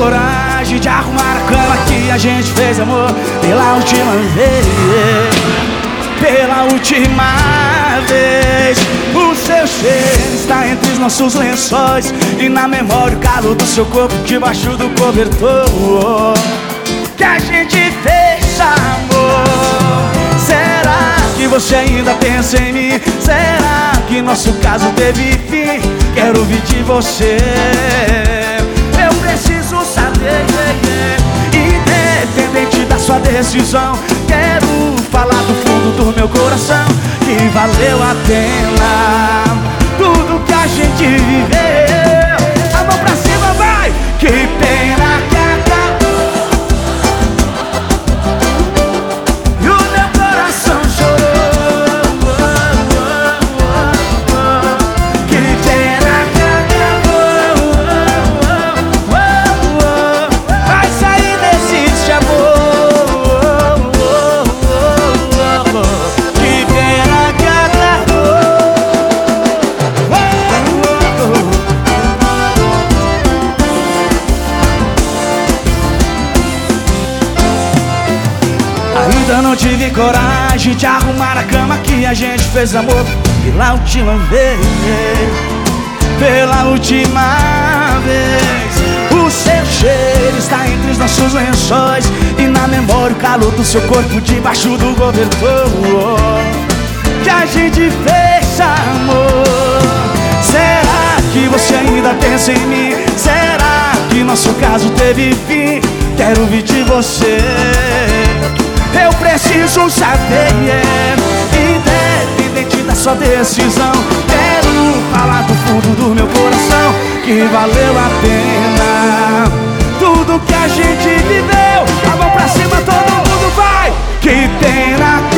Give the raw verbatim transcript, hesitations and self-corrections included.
coragem de arrumar a cama que a gente fez amor pela última vez. Pela última vez. O seu cheiro está entre os nossos lençóis e na memória o calor do seu corpo debaixo do cobertor que a gente fez amor. Será que você ainda pensa em mim? Será que nosso caso teve fim? Quero ouvir de você. Eu preciso saber, independente da sua decisão. Quero falar do fundo do meu coração que valeu a pena tudo que a gente viveu. A mão pra cima, vai! Que pena que acabou e o meu coração chorou. Que pena que acabou. Vai sair desse amor. Ainda não tive coragem de arrumar a cama que a gente fez amor pela última vez. Pela última vez. O seu cheiro está entre os nossos lençóis e na memória o calor do seu corpo debaixo do cobertor que a gente fez amor. Será que você ainda pensa em mim? Será que nosso caso teve fim? Quero ouvir de você. Eu preciso saber, yeah, independente da sua decisão. Quero falar do fundo do meu coração que valeu a pena tudo que a gente viveu. A mão pra cima, todo mundo vai! Que pena.